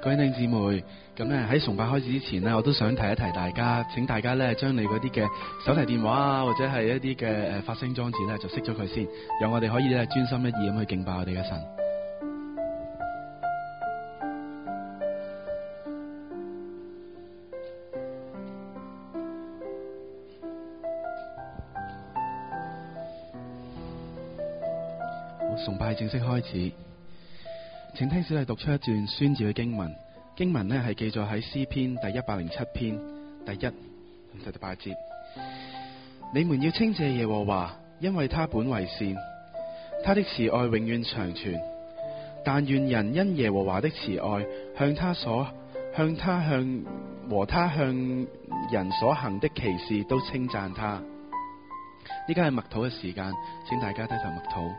各位弟兄姊妹，咁咧喺崇拜開始之前呢，我都想提一提大家，請大家咧將你嗰啲嘅手提電話啊，或者係一啲嘅發聲裝置咧，就熄咗佢先，讓我哋可以咧專心一意咁去敬拜我哋嘅神。好，崇拜正式開始。請聽小弟讀出一段宣召嘅經文，經文呢係記載喺詩篇第107篇第1同第8節。你們要稱謝耶和華，因為他本為善，他的慈愛永遠長存。但願人因耶和華的慈愛，向他向人所行的奇事都稱讚他。依家係默禱嘅時間，請大家低頭默禱。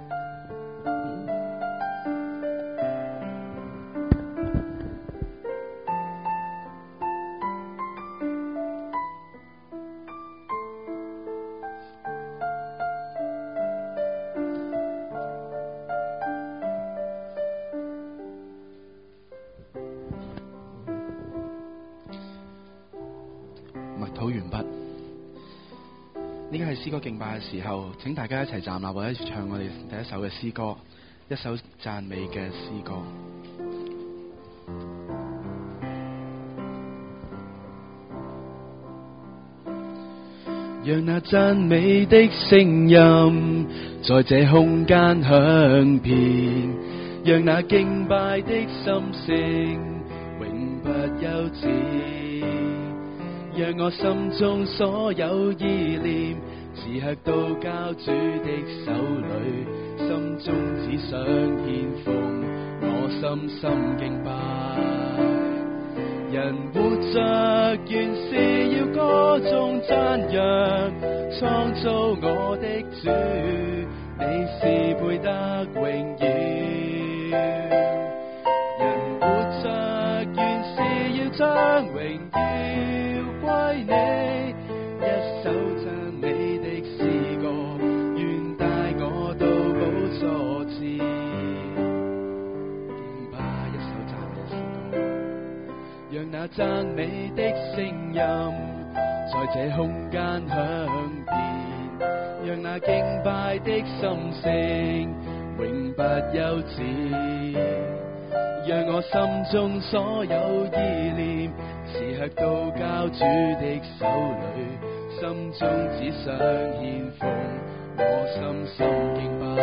呢個係詩歌敬拜嘅時候，請大家一齊站立，或者唱我哋第一首嘅詩歌，一首讚美嘅詩歌。讓那讚美的聲音在這空間響遍，讓那敬拜的心聲永不休止。讓我心中所有意念，時刻都交主的手裏，心中只想獻奉，我深深敬拜。人活着原是要歌頌讚揚，創造我的主，你是配得榮耀。人活着原是要將榮耀歸你，一首讚美的詩歌，願帶我到寶座前，敬拜一首讚美詩歌，讓那讚美的聲音在這空間響遍，讓那敬拜的心聲永不休止。讓我心中所有意念，時刻都交主的手裏，心中只想獻奉，我深深敬拜。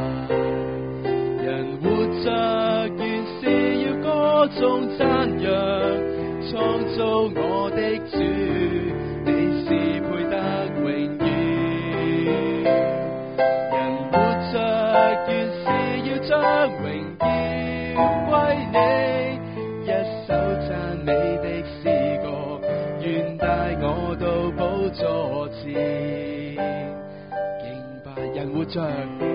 人活着原是要歌頌讚揚，創造我的主，你是配得榮耀。人活着原是要將榮耀歸你，一首讚美的詩歌，願帶我到寶座前，敬拜。人活着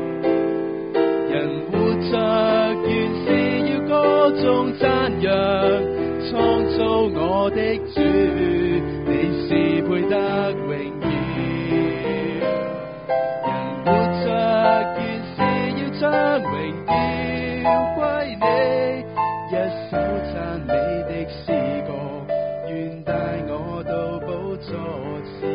原是要歌頌讚揚，創造我的主，你是配得榮耀。人活着原是要將榮耀歸你，一首讚美的詩歌，願帶我到寶座前，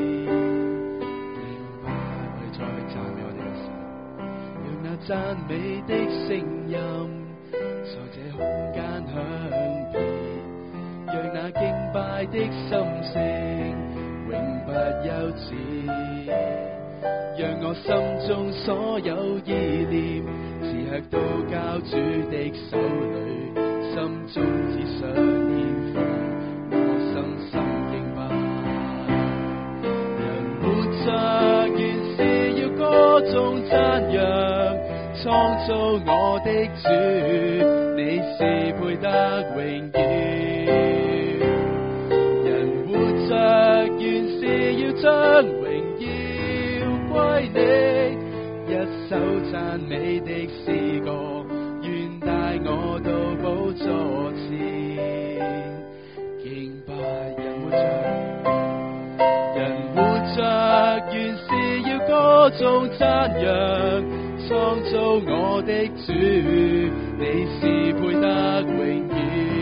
敬拜。我哋再讚美我哋嘅神，讓那讚美的聲音在這空間響遍，讓那敬拜的心聲永不休止。讓我心中所有意念，時刻都交主的手裏，心中只想獻奉，我深深敬拜。人活着原是要歌頌讚揚，創造我的主，你是配得榮耀。人活着原是要將榮耀歸你，一首讚美的詩歌，願帶我到寶座前，敬拜。人活着原是要歌頌讚揚，創造我的主，你是配得榮耀。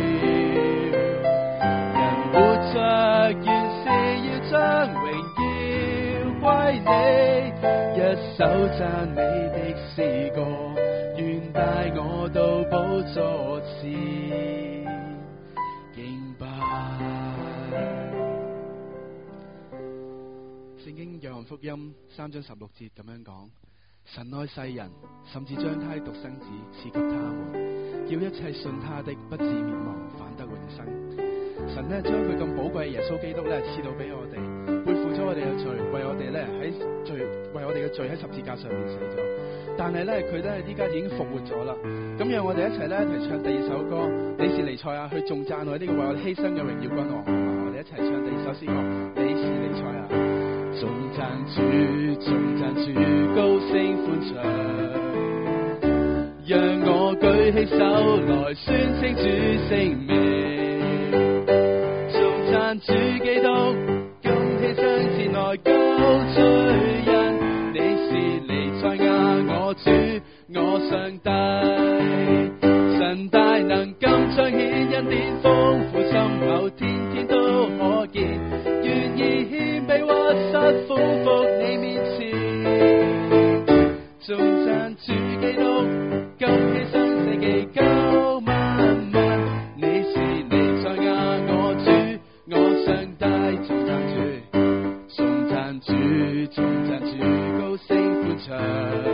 首讚美的詩歌，願帶我到寶座前敬拜。聖經約翰福音3章16節咁樣講：神愛世人，甚至將他的獨生子賜給他們，叫一切信他的不至滅亡，反得永生。神咧將佢咁寶貴嘅耶穌基督咧賜到俾我哋，背負咗我哋嘅罪，為我哋咧為我哋嘅罪喺十字架上面死咗。但係咧佢咧依家已經復活咗啦。咁讓我哋一齊咧一齊唱第二首歌，你是彌賽亞，去頌讚我呢個為我哋犧牲嘅榮耀君王。我哋一齊唱第二首詩歌，你是彌賽亞。頌讚主，頌讚主，高聲歡唱，讓我舉起手來宣稱主聖名。頌讚主基督，今犧牲前來救罪人，你是彌賽亞，我主，我上帝。神大能金彰顯恩典豐富深厚，天天都可見，願意謙卑屈膝俯伏你面前。頌讚主基督，今犧牲捨己救萬民，你是彌賽亞，我主，我上帝。頌讚主，頌讚主，頌讚主，高聲歡唱，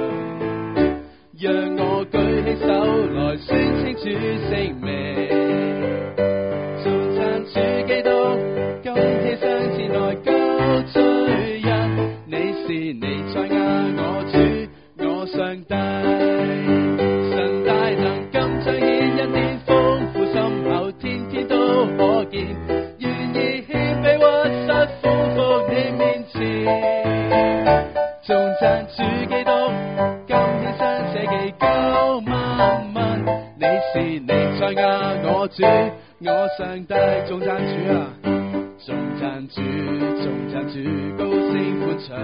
讓我舉起手來宣稱主聖名。頌讚主基督，今犧牲前來救罪人，你是彌賽亞，我主，我上帝。神大能金彰顯恩典豐富深厚，天天都可見，願意謙卑屈膝俯伏你面前。頌讚主基督，今犧牲捨己救萬民，你是彌賽亞，我主，我上帝。頌讚主啊，頌讚主，頌讚主，高聲歡唱，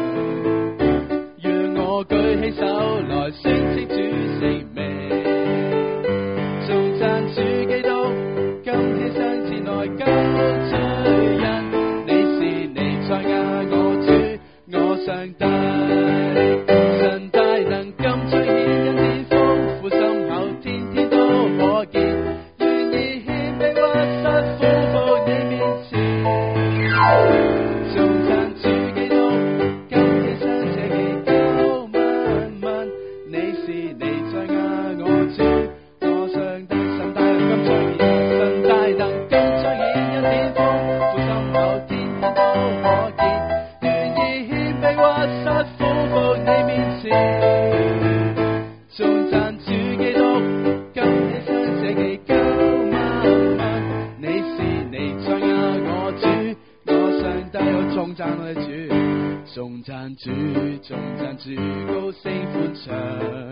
讓我舉起手來宣稱主聖名。頌讚主基督，今犧牲前來救罪人，你是彌賽亞，我主，我上帝。神大能金彰顯恩典豐富深厚，天天都可見，願意謙卑屈膝俯伏你面前。頌讚主基督，今犧牲捨己救萬民，你是彌賽亞，我主，我上帝。神大能金彰顯，神大能金彰顯恩典豐富深厚，天天都可見，願意謙卑屈膝俯伏你面前。頌讚主基督，今犧牲捨己救萬民，你是彌賽亞，我主，我上帝。我頌讚我哋主，頌讚主，頌讚主，高聲歡唱，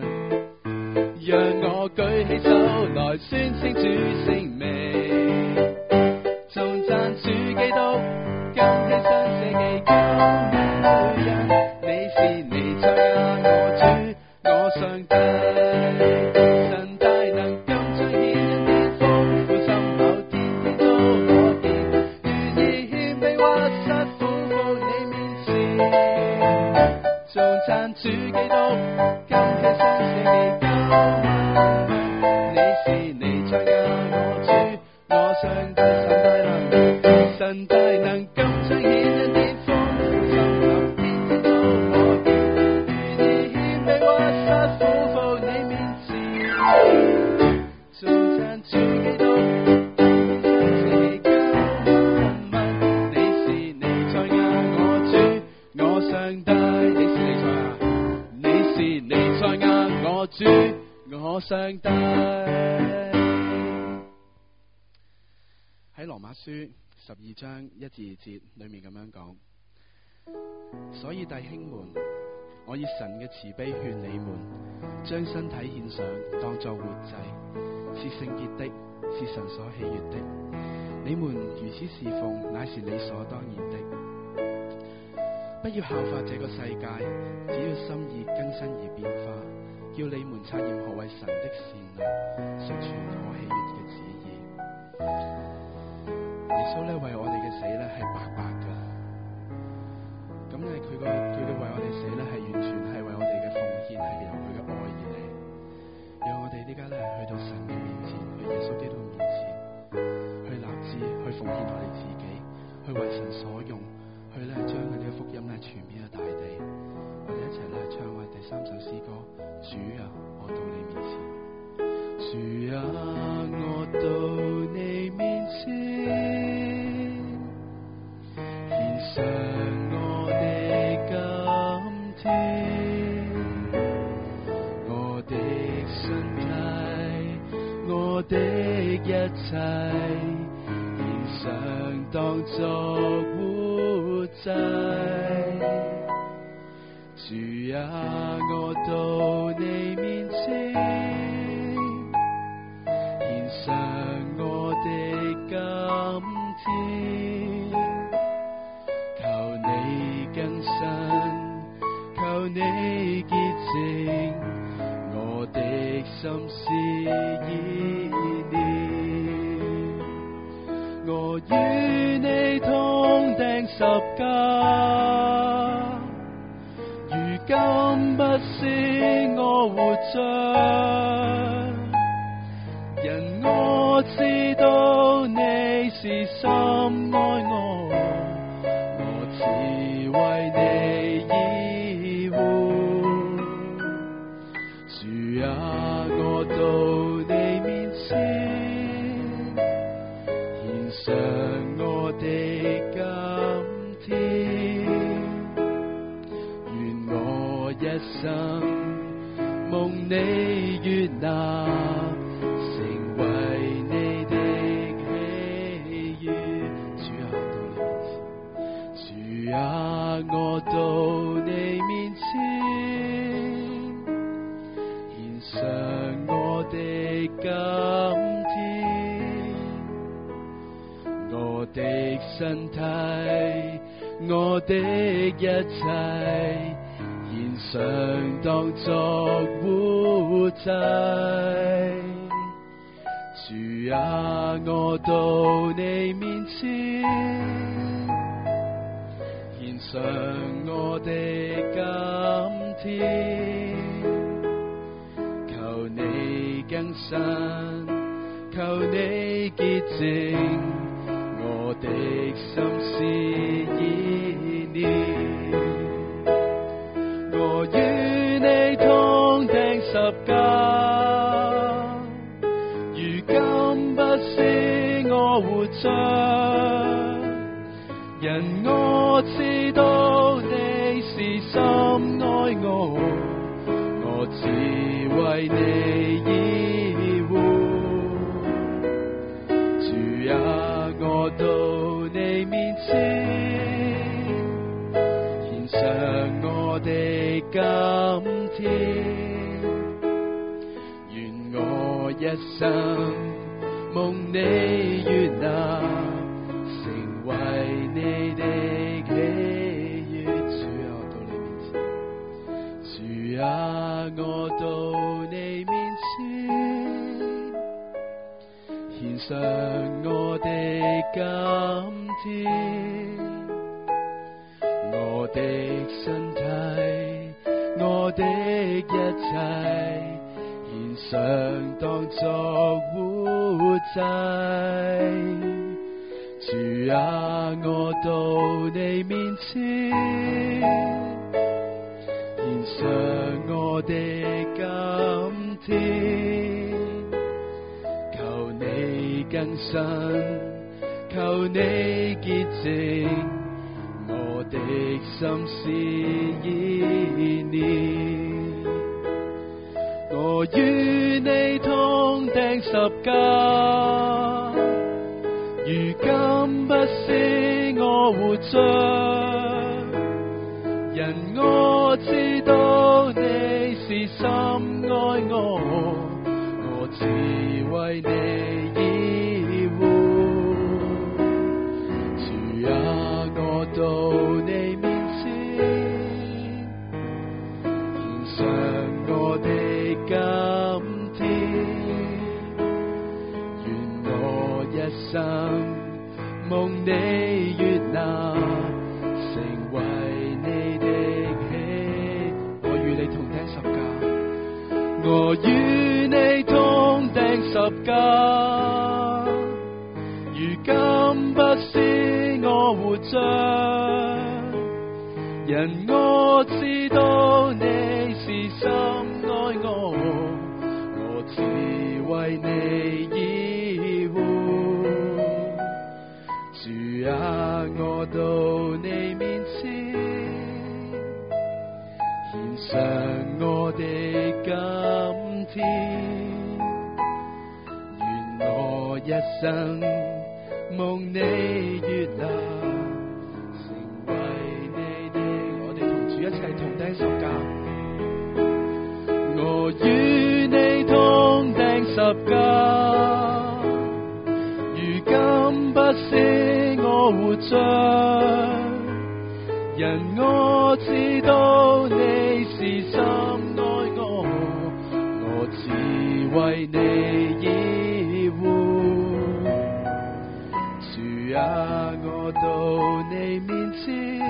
讓我舉起手來宣稱主聖名。頌讚主基督，今犧牲捨己救萬人，你是彌賽亞，我主，我上帝。神大能金彰顯恩典豐富深厚，天天都可見，願意謙卑屈膝俯伏你面前。頌讚主基督，今犧牲捨己救萬民，你是彌賽亞，我主，我上帝。神大能金彰顯恩典豐富深厚，天天都可見，願意謙卑屈膝俯伏你面前。頌讚主基督，今犧牲捨己救萬民，你是彌賽亞，我主，我上帝。你是彌賽亞，我主，我上帝。喺羅馬書12章1至2節裏面咁樣講，所以弟兄們，我以神嘅慈悲勸你們，將身體獻上，當作活祭，是聖潔的，是神所喜悅的。你們如此侍奉，乃是理所當然的。不要效法這個世界，只要心意更新而變化，叫你們察驗何為神的善良、成全可喜悅嘅旨意。耶穌咧為我哋嘅死咧係白白噶，咁咧佢嘅為我哋死咧係完全係為依家咧去到神嘅面前，去耶穌基督面前，去立志，去奉獻我哋自己，去為神所用，去咧將佢呢個福音咧傳遍喺大地。我哋一齊咧唱我哋第3首詩歌，主啊，我到你面前。主啊，我到你面前，獻上我的感天，我的身體，我的一切，獻上當作活祭。主啊，我到你面前，獻上我的感天，求你更新，求你潔淨我的心思意念。我與你同釘十架，如今不是我活着，因我知道你是深愛我，我只為你而活。主啊，我到你面前，獻上我的感天，願我一生蒙你悅納，成為你的喜悅。主啊，我到你面前，獻上我的感天，我的身體，我的一切，獻上當作活祭。主啊，我到你面前，獻上我的感天，求你更新，求你潔淨我的心思意念。我與你同釘十架，如今不是我活着，因我知道你是深愛我，我只為你而活。主啊，我到你面前，獻上我的感天，願我一生蒙你悅納，成為你的喜悅。主啊，我到你面前，獻上我的感天，我的身體，我的一切，獻上當作活祭。主啊，我到你面前，獻上我的感天，求你更新，求你潔淨我的心思意念。我與你同釘十架，如今不是我活着，因我知道你是深愛我，我只為你而活。主啊，我到你面前，獻上我的感天，願我一生蒙你悅納，成為你的喜。我與你同釘十架，我與你你痛釘十架，如今不是我活着，因我知道你是深愛我，我只為你而活。主啊，我到你面前，獻上我的今天，願我一生蒙你悅納，成為你的。我哋同主一齊同釘十架，我與你同釘十架，如今不是我活着，因我知道你是深愛我，我只為你而活。主啊，我到你面前，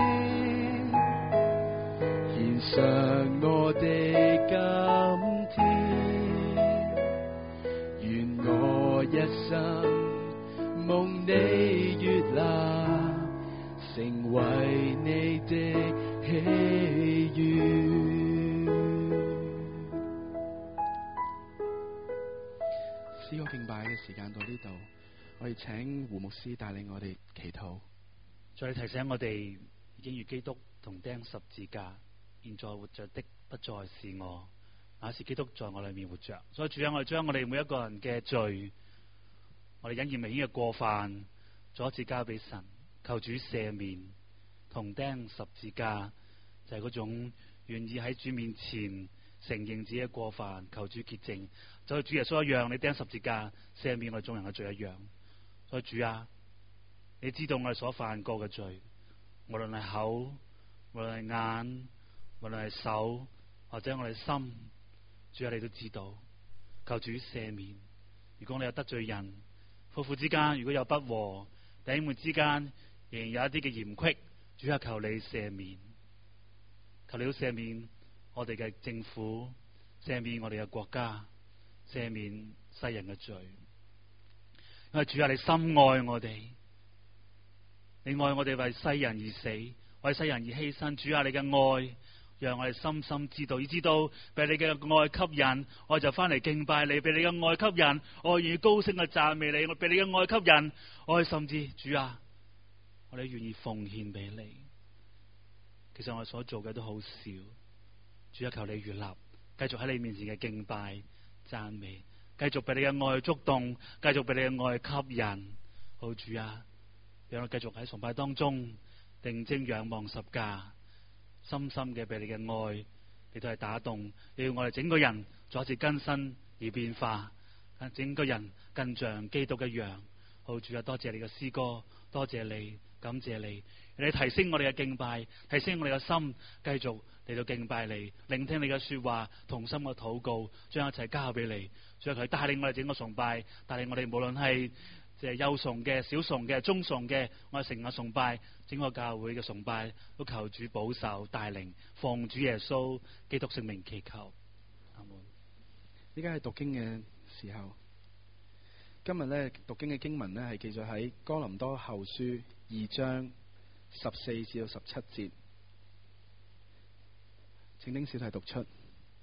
獻上我的今天，願我一生蒙你悅納，成為你的喜悅。詩歌敬拜嘅時間到呢度，我哋請胡牧師帶領我哋祈禱。 再提醒我哋，已經與基督同釘十字架，現在活着的不再是我，乃是基督在我裏面活着。所以主啊，我哋將我哋每一個人嘅罪，我哋隱而未顯嘅過犯，再一次交俾神，求主赦免。同釘十字架就係嗰種願意喺主面前承認自己嘅過犯，求主潔淨，就好似主耶穌一樣，你釘十字架赦免我哋眾人嘅罪一樣。所以主啊，你知道我哋所犯過嘅罪，無論係口，無論係眼，無論係手，或者我哋心，主啊，你都知道，求主赦免。如果你有得罪人，夫婦之間如果有不和，弟兄們之間仍然有一啲嘅嫌隙，主啊，求你赦免，求你都赦免我哋嘅政府，赦免我哋嘅國家，赦免世人嘅罪。因為主啊，你深愛我哋，你愛我哋為世人而死，為世人而犧牲。主啊，你嘅愛讓我哋深深知道，以知道被你嘅愛吸引，我就翻嚟敬拜你；被你嘅愛吸引，我願意高聲嘅讚美你；我被你嘅愛吸引，我甚至主啊，我哋願意奉獻俾你。其實我哋所做嘅都好少，主啊，求你悅納，繼續喺你面前嘅敬拜讚美，繼續被你嘅愛觸動，繼續被你嘅愛吸引。好主啊，讓我繼續喺崇拜當中定睛仰望十架，深深嘅被你嘅愛，你都係打動，你要我哋整個人再一次更新而變化，整個人更像基督一樣。好主啊，多謝你嘅詩歌，多謝你，感謝你，你提升我哋嘅敬拜，提升我哋嘅心，繼續嚟到敬拜你，聆聽你嘅說話，同心嘅禱告，將一切交俾你。主啊，佢帶領我哋整個崇拜，帶領我哋無論係即係幼崇嘅、小崇嘅、中崇嘅，我哋成個崇拜，整個教會嘅崇拜，都求主保守帶領，奉主耶穌基督聖名祈求，阿門。 依家係讀經嘅時候，今日咧讀經嘅經文咧係記載喺哥林多後書2章14至到17節，請丁小弟讀出。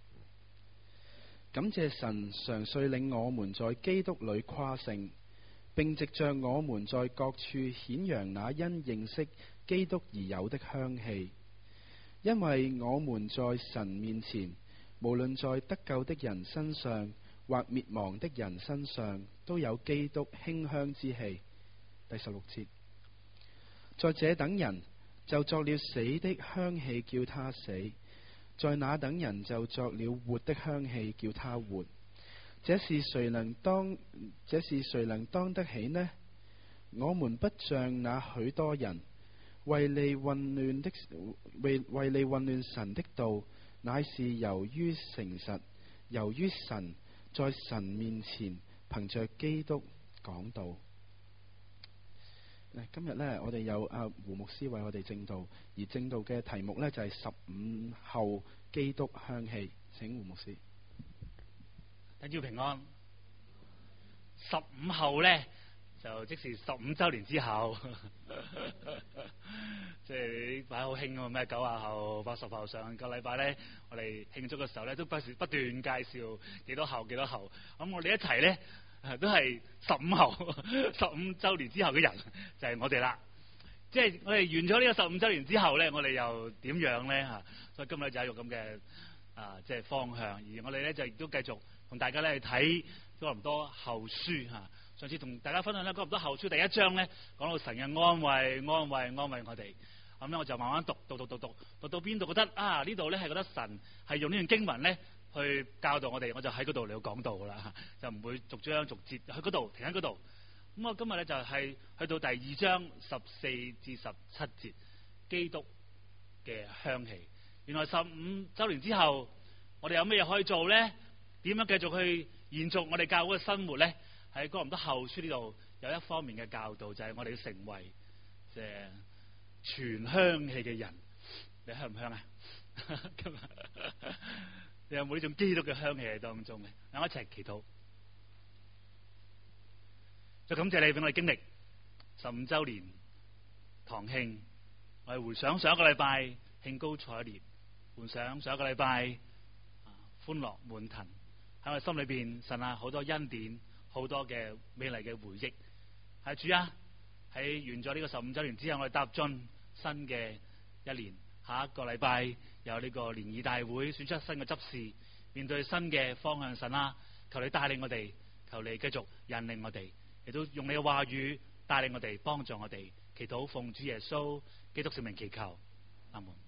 感謝神常率領我們在基督裏誇勝，並藉着我們在各處顯揚那因認識基督而有的香氣，因為我們在神面前，無論在得救的人身上或滅亡的人身上，都有基督馨香之氣。第16節，在這等人就作了死的香氣，叫他死；在那等人就作了活的香氣，叫他活。這是誰能當得起呢？我們不像那許多人為利混亂神的道，乃是由於誠實，由於神在神面前憑着基督講道。今日呢，我哋有胡牧師為我哋證道，而證道嘅題目呢，就係15後基督香氣。請胡牧師。 等住平安。15後咧就即是15週年之後，即係呢排好興啊！咩90後、80後，上個禮拜咧，我哋慶祝嘅時候咧，都不斷介紹幾多後。咁我哋一齊咧都係15後，15週年之後嘅人就係我哋啦。即係我哋完咗呢個15週年之後咧，我哋又點樣咧嚇？所以今日就係一個咁嘅即係方向。而我哋咧就亦都繼續同大家咧去睇哥林多後書嚇。上次同大家分享咧哥林多後書第1章咧，講到神嘅安慰我哋。咁咧我就慢慢讀到邊度覺得呢度咧係覺得神係用呢段經文咧去教導我哋，我就喺嗰度嚟講道啦，就唔會逐章逐節去嗰度停喺嗰度。咁我今日咧就係去到第2章14至17節，基督嘅香氣。原來15週年之後，我哋有咩嘢可以做咧？點樣繼續去延續我哋教會嘅生活咧？喺哥林多後書呢度有一方面嘅教導，就係我哋要成為即係傳香氣嘅人。你香唔香啊？今日你有冇呢種基督嘅香氣喺當中嘅？讓我一齊祈禱。就感謝你俾我哋經歷15週年堂慶，我哋回想上一個禮拜興高采烈，回想上一個禮拜歡樂滿騰，喺我哋心裏邊，神啊，好多恩典，好多嘅美麗嘅回憶。係主啊，喺完咗呢個15週年之後，我哋踏進新嘅一年，下一個禮拜有呢個聯誼大會，選出新嘅執事，面對新嘅方向。神啊，求你帶領我哋，求你繼續引領我哋，亦都用你嘅話語帶領我哋，幫助我哋。祈禱奉主耶穌基督聖名祈求，阿門。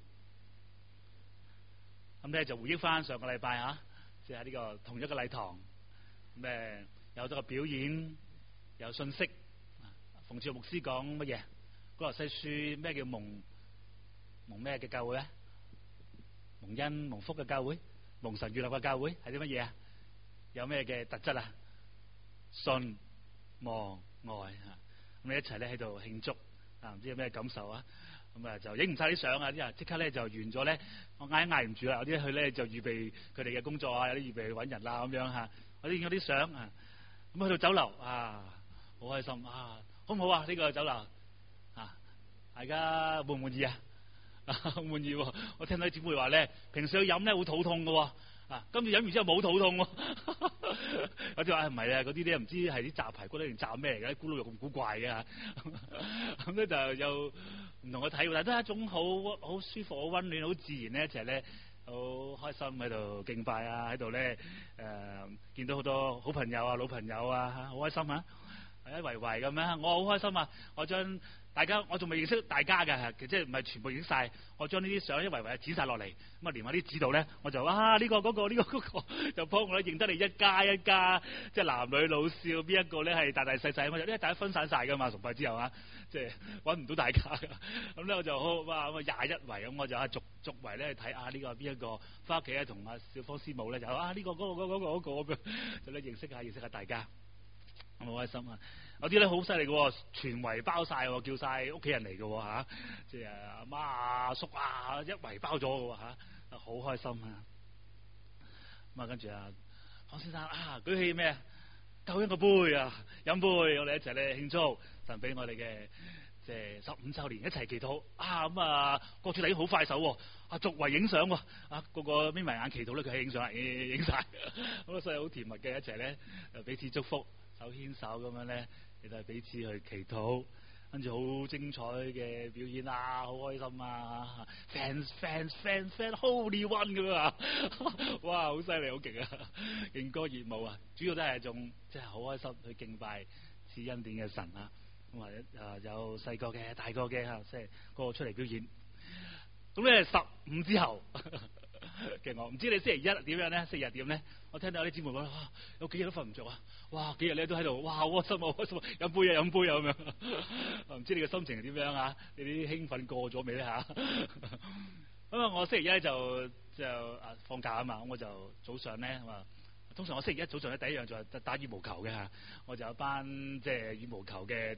咁咧就回憶翻上個禮拜即係呢個同一個禮堂，咁有好多個表演，有信息。馮志牧師講乜嘢？歌羅西書咩叫蒙咩嘅教會咧？蒙恩蒙福嘅教會，蒙神悅納嘅教會係啲乜嘢啊？有咩嘅特質啊？信望愛咁你一齊咧喺度慶祝唔知有咩感受啊？咁就影唔晒啲相啊！啲人即刻咧就完咗咧，我嗌唔住啦！有啲去咧就預備佢哋嘅工作有啲預備去揾人啦咁樣嚇。我影咗啲相咁去到酒樓好開心好唔好啊？呢個酒樓大家滿唔滿意啊？滿意喎！我聽到啲姊妹話咧，平時去飲咧會肚痛嘅喎。今次飲完之後冇肚痛喎。有啲話唔係啊，嗰啲咧唔知係啲炸排骨定炸咩嚟嘅，咕嚕肉咁古怪嘅咁咧就有唔同嘅體會，但都係一種好舒服、好溫暖、好自然咧，一齊咧好開心喺度敬拜喺度咧見到好多好朋友老朋友好開心一圍圍咁樣，我好開心我將大家我仲未認識大家嘅，即係唔係全部認識晒，我將呢啲相一圍圍剪晒落嚟，咁連埋啲指導咧，我就呢個嗰個呢個嗰個，就幫我咧認得你一家一家，即係男女老少邊一個咧係大大細細，因為大家分散晒噶嘛，崇拜之後即係揾唔到大家噶，咁咧我就好咁21圍，咁我就逐圍咧睇呢個邊一個，翻屋企咧同小芳師母咧就呢個嗰個嗰個嗰個，就咧認識下大家。我好開心有啲咧好犀利嘅，全圍包晒，叫晒屋企人嚟嘅即係阿媽阿叔一圍包咗嘅好開心咁跟住方先生舉起咩救恩個杯飲杯，我哋一齊咧慶祝神俾我哋嘅即係15週年，一齊祈禱郭主禮好快手逐圍影相個個眯埋眼祈禱咧，佢係影相影晒咁所以好甜蜜嘅一齊咧彼此祝福，手牽手咁樣咧，亦都係彼此去祈禱，跟住好精彩嘅表演好開心fans Holy One 咁樣哇，好犀利，好勁勁歌熱舞主要都係一種即係好開心去敬拜賜恩典嘅神咁有細個嘅、大個嘅即係個個出嚟表演。咁咧15之後嘅我唔知你星期一點樣咧？星期日點咧？我聽到有啲姊妹講有幾日都瞓唔着幾日咧都喺度好開心好開心，飲杯咁樣。唔知你嘅心情係點樣你啲興奮過咗未咧咁我星期一就放假嘛，咁我就早上咧通常我星期一早上咧第一樣就係打羽毛球嘅我就有班即係羽毛球嘅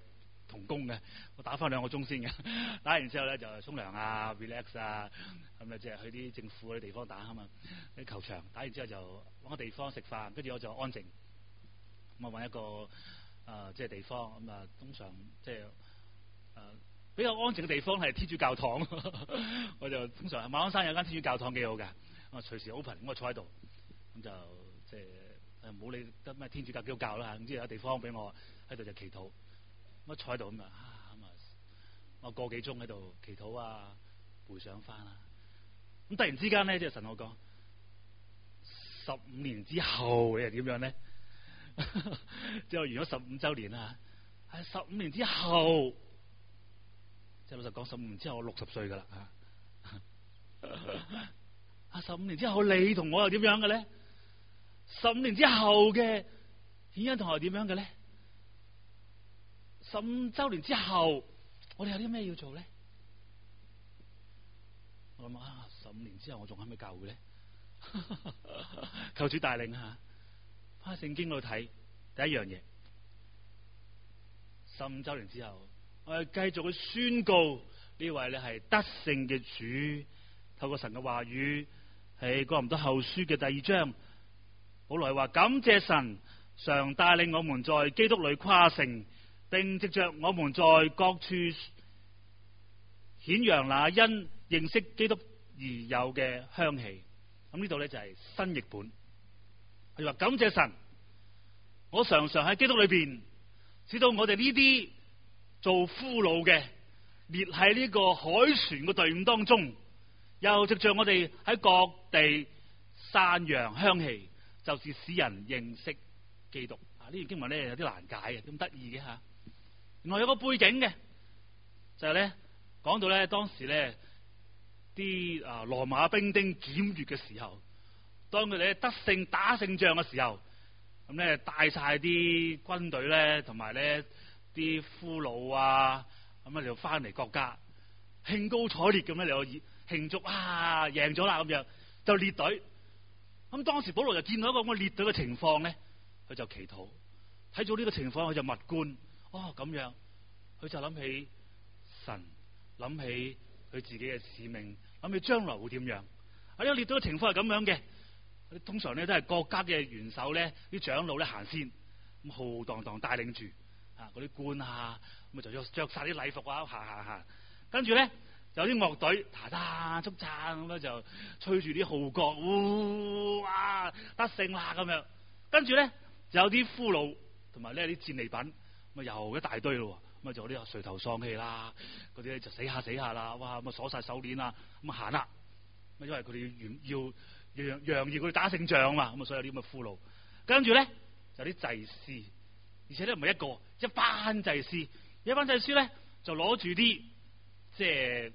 同工嘅，我打翻2個鐘先嘅，打完之後咧就沖涼啊 relax 啊，咁咧即係去啲政府嗰啲地方打啊嘛，啲球場打完之後就揾個地方食飯，跟住我就安靜，咁啊揾一個即係地方，咁啊通常即係比較安靜嘅地方係天主教堂，我就通常馬鞍山有間天主教堂幾好嘅，咁啊隨時 open，咁我坐喺度，咁就即係唔好理得咩天主教基督教啦，總之有地方俾我喺度就祈禱，咁坐喺度咁啊，我個幾鐘喺度祈禱啊，回想翻啦，咁突然之間咧，即係神我講15年之後你係點樣咧？即係我完咗15週年啦，係15年之後。即係老實講，15年之後我60歲噶啦15年之後你同我又點樣嘅咧？15年之後嘅顯恩同學點樣嘅咧？15週年之後我哋有啲咩要做咧？我諗15年之後我仲喺唔喺教會咧？求主帶領下，喺聖經度睇第一樣嘢，15週年之後。我哋繼續去宣告呢位咧係得勝嘅主，透過神嘅話語，喺哥林多後書嘅第2章，保羅話感謝神常帶領我們在基督裏誇勝，並藉着我們在各處顯揚那因認識基督而有嘅香氣。咁呢度咧就係新譯本，佢話感謝神，我常常喺基督裏邊，使到我哋呢啲做俘虜嘅列喺呢個海船嘅隊伍當中，又藉着我哋喺各地散揚香氣，就是使人認識基督。呢段經文咧有啲難解嘅，咁得意嘅吓。原來有個背景嘅，就係咧講到咧當時咧啲羅馬兵丁檢閱嘅時候，當佢哋得勝打勝仗嘅時候，咁咧帶晒啲軍隊咧同埋咧啲俘虜啊，咁啊就翻嚟國家，興高采烈咁咧嚟慶祝啊贏咗啦咁樣，就列隊。咁當時保羅就見到一個咁嘅列隊嘅情況咧，佢就祈禱，睇咗呢個情況佢就默觀，咁樣，佢就諗起神，諗起佢自己嘅使命，諗起將來會點樣。呢個列隊嘅情況係咁樣嘅，通常咧都係國家嘅元首咧，啲長老咧行先，咁浩浩蕩蕩帶領住。嗰啲官啊，咁就着晒啲禮服啊，行，跟住咧有啲樂隊彈彈竹撐咁樣就吹住啲號角，哇得勝啦咁樣，跟住咧就有啲俘虜同埋咧啲戰利品，咁又一大堆咯，咁就啲垂頭喪氣啦，嗰啲咧就死下啦，哇咁啊鎖晒手鏈啦，咁行啦，咁因為佢哋要揚耀佢哋打勝仗嘛，咁啊所以有啲咁嘅俘虜，跟住咧就有啲祭司。而且咧唔係一班祭司，一班祭司咧就攞住啲即係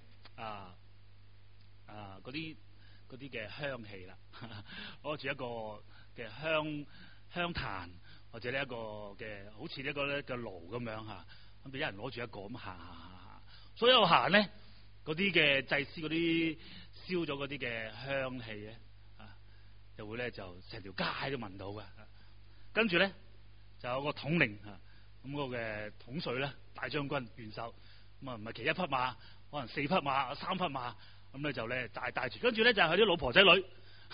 嗰啲嘅香氣啦，攞住一個嘅香壇或者呢一個嘅好似呢一個咧嘅爐咁樣吓，咁俾一人攞住一個咁行，所有行咧嗰啲嘅祭司嗰啲燒咗嗰啲嘅香氣咧就會咧就成條街都聞到嘅，跟住咧。就有個統領咁嗰個嘅統帥咧，大將軍元首，咁唔係騎1匹馬，可能4匹馬、3匹馬，咁咧就咧帶住，跟住咧就係佢啲老婆仔女，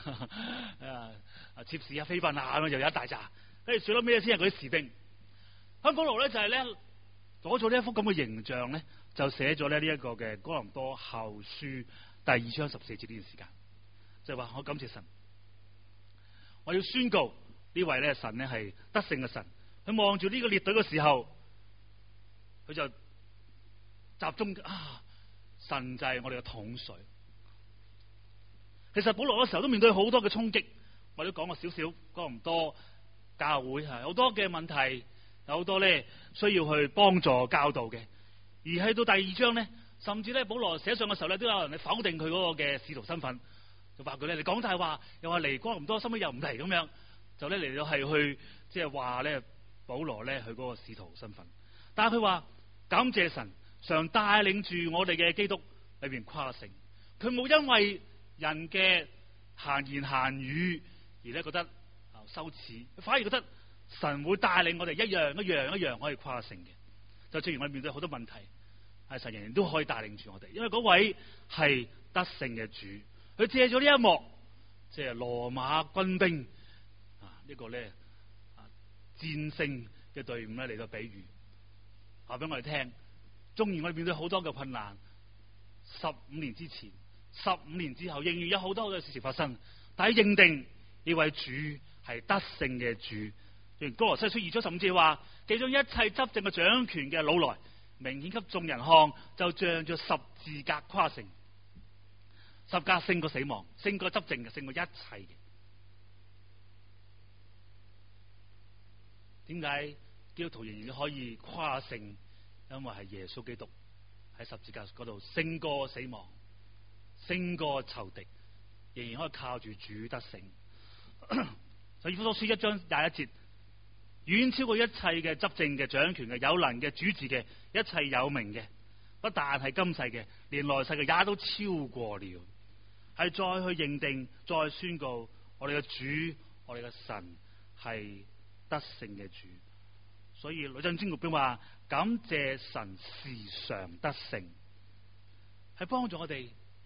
妾侍啊、妃嬪啊咁又有一大扎，跟住最屘咩先係嗰啲士兵。喺嗰度咧就係咧攞咗呢一幅咁嘅形象咧，就寫咗咧呢一個嘅哥林多後書第2章14節呢段時間，就係話我感謝神，我要宣告。呢位咧神咧係得勝嘅神，佢望住呢個列隊嘅時候，佢就集中神就係我哋嘅統帥。其實保羅嗰時候都面對好多嘅衝擊，我都講過少少，講唔多教會係好多嘅問題，有好多咧需要去幫助教導嘅。而去到第2章咧，甚至咧保羅寫上嘅時候咧，都有人嚟否定佢嗰個嘅使徒身份，就話佢咧你講大話，又話嚟哥林多，收尾又唔嚟咁樣。就咧嚟到係去即係話咧保羅咧佢嗰個使徒身份，但係佢話感謝神常帶領住我哋嘅基督裏邊誇勝，佢冇因為人嘅閒言閒語而咧覺得羞恥，反而覺得神會帶領我哋一樣可以誇勝嘅。 就正如我哋面對好多問題，係神仍然都可以帶領住我哋，因為嗰位係得勝嘅主，佢借咗呢一幕，即係羅馬軍兵呢個咧戰勝嘅隊伍咧嚟到比喻，話俾我哋聽。縱然我哋面對好多嘅困難，15年之前、15年之後，仍然有好多嘅事情發生，但係認定呢位主係得勝嘅主。正如歌羅西書2章15節話，其中一切執政嘅掌權嘅老來，明顯給眾人看，就仗着十字架誇勝。十字架勝過死亡，勝過執政嘅，勝過一切嘅。點解基督徒仍然可以誇勝？因為係耶穌基督喺十字架嗰度勝過死亡，勝過仇敵，仍然可以靠住主得勝。所以以弗所書1章21節，遠超過一切嘅執政嘅、掌權嘅、有能嘅、主治嘅、一切有名嘅，不但係今世嘅，連來世嘅也都超過了。係再去認定、再宣告我哋嘅主、我哋嘅神係得勝嘅主。所以呂振中牧兵話：感謝神時常得勝，係幫助我哋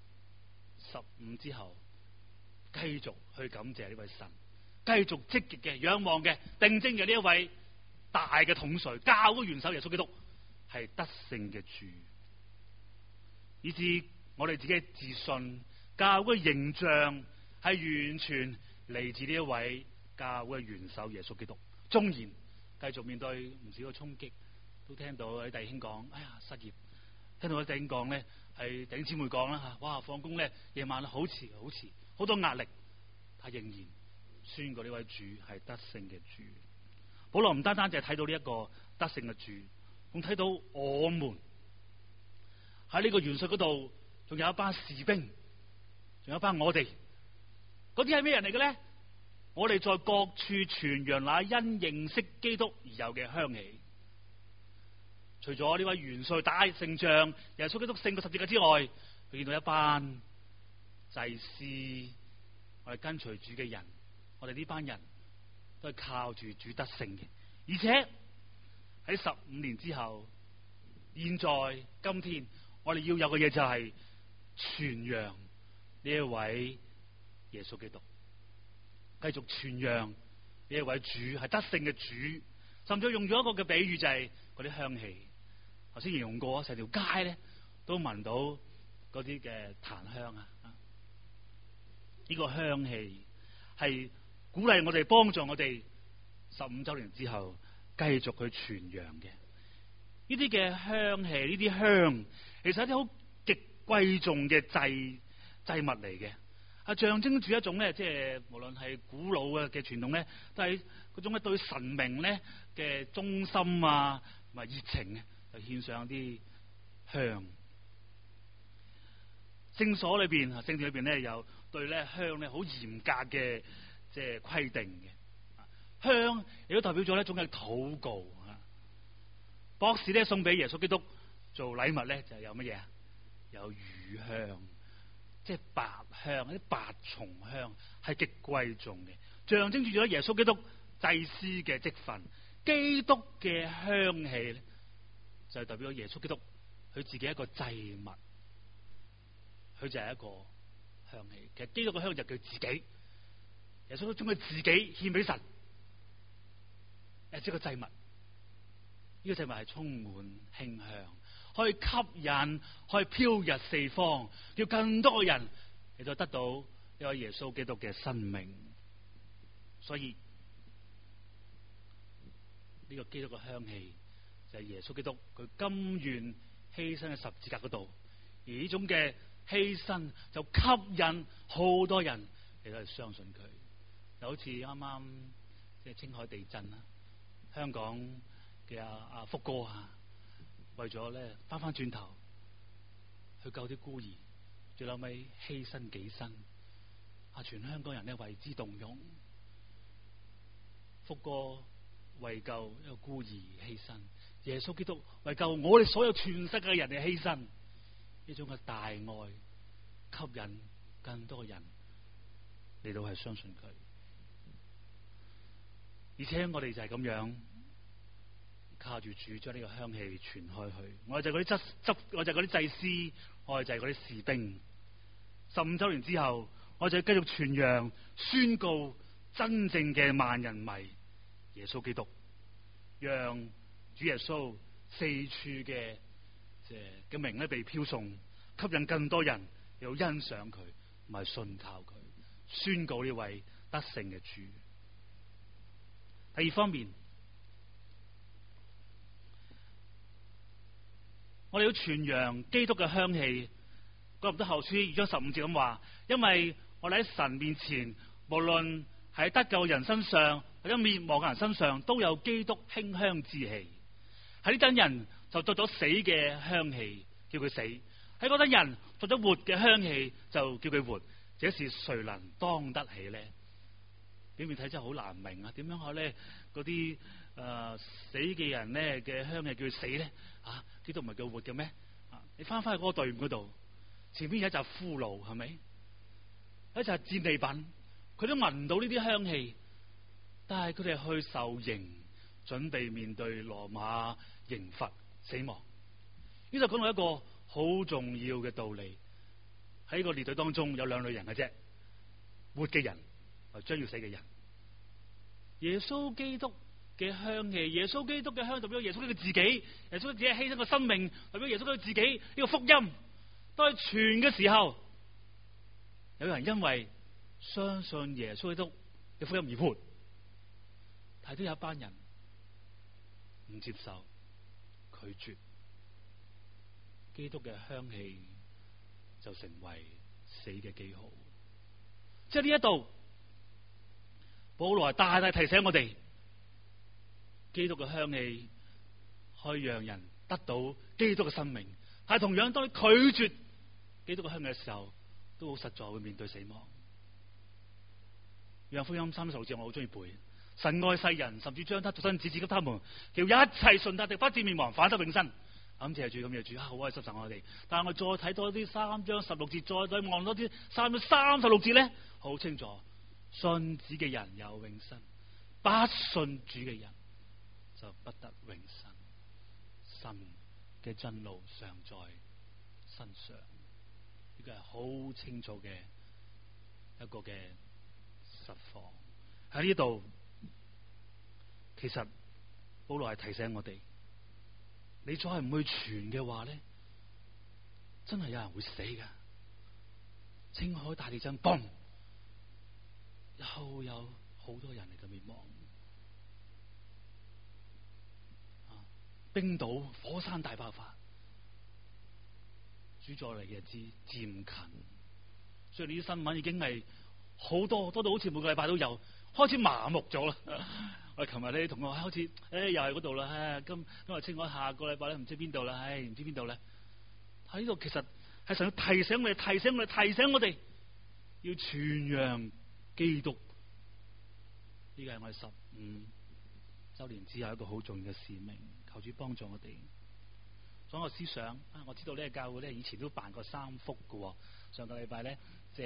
15之後繼續去感謝呢位神，繼續積極嘅、仰望嘅、定睛嘅呢一位大嘅統帥、教會元首耶穌基督係得勝嘅主，以致我哋自己嘅自信、教會嘅形象係完全嚟自呢一位教會嘅元首耶穌基督。縱然繼續面對唔少嘅衝擊，都聽到啲弟兄講：哎呀，失業！聽到啲弟兄講咧，係弟兄姊妹講啦嚇，哇，放工咧夜晚好遲，好多壓力，但仍然宣告呢位主係得勝嘅主。保羅唔單單淨係睇到呢一個得勝嘅主，仲睇到我們喺呢個元帥嗰度，仲有一班士兵，仲有一班我哋，嗰啲係咩人嚟嘅咧？我哋在各處傳揚那因認識基督而有嘅香氣。除咗呢位元帥打勝仗、耶穌基督勝過十字架之外，佢見到一班祭司，我哋跟隨主嘅人，我哋呢班人都係靠住主得勝嘅。而且喺15年之後，現在今天我哋要有嘅嘢就係傳揚呢一位耶穌基督，繼續傳揚呢一位主係得勝嘅主，甚至用咗一個嘅比喻，就係嗰啲香氣。頭先形容過，成條街咧都聞到嗰啲嘅檀香啊！呢個香氣係鼓勵我哋、幫助我哋15週年之後繼續去傳揚嘅。呢啲嘅香氣，呢啲香，其實係一啲好極貴重嘅祭物嚟嘅，象徵住一種咧，即係無論係古老嘅傳統咧，都係嗰種咧對神明咧嘅忠心啊同埋熱情嘅。獻上啲香，聖所裏邊、聖殿裏邊咧，有對咧香咧好嚴格嘅即係規定嘅。香亦都代表咗咧一種嘅禱告啊。博士咧送俾耶穌基督做禮物咧，就有乜嘢啊？有乳香，即係白香，啲白松香係極貴重嘅，象徵住咗耶穌基督祭司嘅職分。基督嘅香氣咧，就係代表咗耶穌基督佢自己一個祭物，佢就係一個香氣。其實基督嘅香就叫自己，耶穌都將佢自己獻俾神，即係個祭物。呢個祭物係充滿馨香，可以吸引，可以飄逸四方，叫更多人嚟到得到呢位耶穌基督嘅生命。所以呢個基督嘅香氣就係耶穌基督佢甘願犧牲喺十字架嗰度，而呢種嘅犧牲就吸引好多人嚟到去相信佢。就好似啱啱即係青海地震啦，香港嘅阿福哥啊，為咗咧翻轉頭去救啲孤兒，最後尾犧牲己身，全香港人咧為之動容。福哥為救一個孤兒犧牲，耶穌基督為救我哋所有全世界嘅人嚟犧牲，呢種嘅大愛吸引更多嘅人嚟到係相信佢。而且我哋就係咁樣靠住主將呢個香氣傳開去。我哋就係嗰啲我就係嗰啲祭司，我哋就係嗰啲士兵。15週年之後，我就繼續傳揚宣告真正嘅萬人迷耶穌基督，讓主耶穌四處嘅名咧被飄送，吸引更多人又欣賞佢，同埋信靠佢，宣告呢位得勝嘅主。第二方面，我哋要傳揚基督嘅香氣。哥林多後書2章15節咁話，因為我哋喺神面前，無論喺得救嘅人身上或者滅亡嘅人身上，都有基督馨香之氣。喺呢等人就作咗死嘅香氣，叫佢死；喺嗰等人作咗活嘅香氣，就叫佢活。這是誰能當得起呢？表面睇真係好難明啊！點樣可咧？嗰啲死嘅人咧嘅香氣叫佢死咧？基督唔係叫活嘅咩？你翻去嗰個隊伍嗰度。前面有一紮俘虜，係咪？一紮戰利品，佢都聞唔到呢啲香氣，但係佢哋去受刑，準備面對羅馬刑罰、死亡。呢度講到一個好重要嘅道理，喺個列隊當中有兩類人嘅啫，活嘅人同將要死嘅人。耶穌基督嘅香氣，耶穌基督嘅香代表耶穌基督自己，耶穌自己犧牲個生命，代表耶穌基督自己呢個福音。當佢傳嘅時候，有人因為相信耶穌基督嘅福音而活，但係都有一班人唔接受、拒絕基督嘅香氣，就成為死嘅記號。即係呢一度，保羅大大提醒我哋，基督嘅香氣可以讓人得到基督嘅生命，但係同樣當你拒絕基督嘅香氣嘅時候，都好實在會面對死亡。約翰福音36節我好中意背，神愛世人，甚至將他獨生子賜給他們，叫一切信他的不至滅亡，反得永生。感謝主，感謝主，好愛惜神我哋。但係我再睇多啲3章16節，再望多啲3章36節咧，好清楚，信子嘅人有永生，不信主嘅人就不得永生。神嘅真路常在身上。呢個係好清楚嘅一個嘅實況。喺呢度，其實保羅係提醒我哋，你再唔去傳嘅話咧，真係有人會死噶。青海大地震，嘣，又有好多人嚟到滅亡。冰島火山大爆發，主再嚟嘅日子漸近，所以呢啲新聞已經係好多到好似每個禮拜都有，開始麻木咗啦。我哋琴日咧同學好似又係嗰度啦，今日青海，下個禮拜咧唔知邊度啦，唔知邊度咧。喺呢度其實係想提醒我哋，提醒我哋要傳揚基督。呢個係我哋15週年之後一個好重要嘅使命，求主幫助我哋。所以我思想我知道呢個教會咧以前都辦過3福嘅。上個禮拜咧即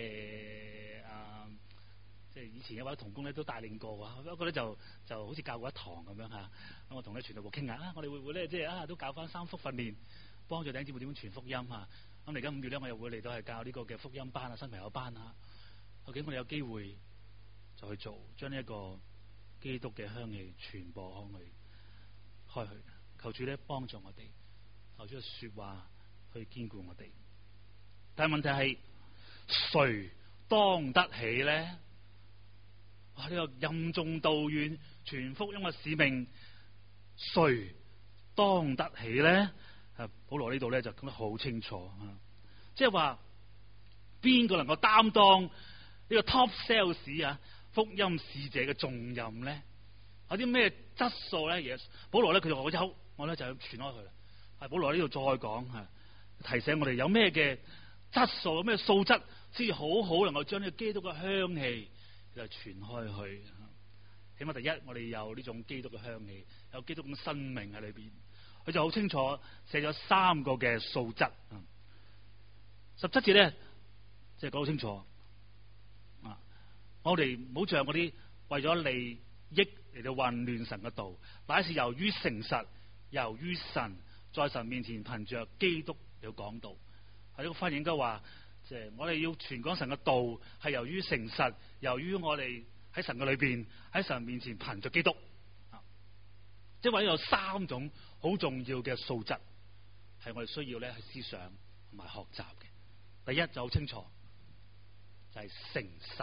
係以前有位同工咧都帶領過啊，不過咧就好似教過一堂咁樣嚇。咁我同咧傳道部傾下我哋會唔會咧即係都搞翻3福訓練，幫助弟兄姊妹點樣傳福音嚇。咁嚟緊5月咧我又會嚟到係教呢個嘅福音班新朋友班啊。究竟我哋有機會就去做，將呢一個基督嘅香氣傳播開去，求主咧幫助我哋，求主嘅說話去堅固我哋。但係問題係誰當得起咧？哇！呢個任重道遠傳福音嘅使命，誰當得起咧？保羅呢度咧就講得好清楚，即係話邊個能夠擔當呢個 top sales 啊？福音使者嘅重任咧，有啲咩質素咧？保羅咧佢就話我咧就要傳開佢啦。係保羅呢度再講提醒我哋有咩嘅質素，有咩素質先至好好能夠將呢個基督嘅香氣就傳開去。起碼第一，我哋有呢種基督嘅香氣，有基督嘅生命喺裏邊。佢就好清楚寫咗3個嘅素質。17節咧即係講好清楚。我哋唔好像嗰啲為咗利益嚟到混亂神嘅道，乃是由於誠實由於神在神面前憑着基督有講道。係呢個翻譯應該話，即係我哋要傳講神嘅道，係由於誠實，由於我哋喺神嘅裏邊，喺神面前憑着基督。即係話有三種好重要嘅素質，係我哋需要咧去思想同埋學習嘅。第一就好清楚，就係誠實。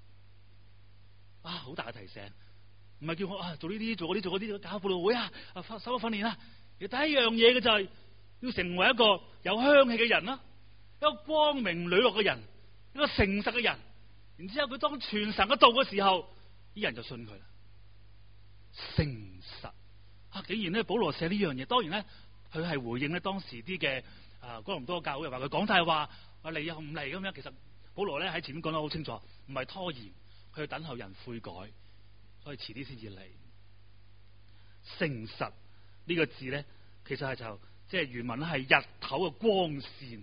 好大嘅提醒，唔係叫我做呢啲做嗰啲做嗰啲搞佈道會手訓練啦。第一樣嘢嘅就係要成為一個有香氣嘅人啦，一個光明磊落嘅人，一個誠實嘅人。然之後佢當傳神嘅道嘅時候，啲人就信佢啦。誠實竟然咧保羅寫呢樣嘢，當然咧佢係回應咧當時啲嘅哥林多教會話佢講大話，話嚟又唔嚟咁樣。其實保羅咧喺前面講得好清楚，唔係拖延，佢要等候人悔改，所以遲啲先至嚟。誠實呢個字咧，其實係即係原文係日頭嘅光線，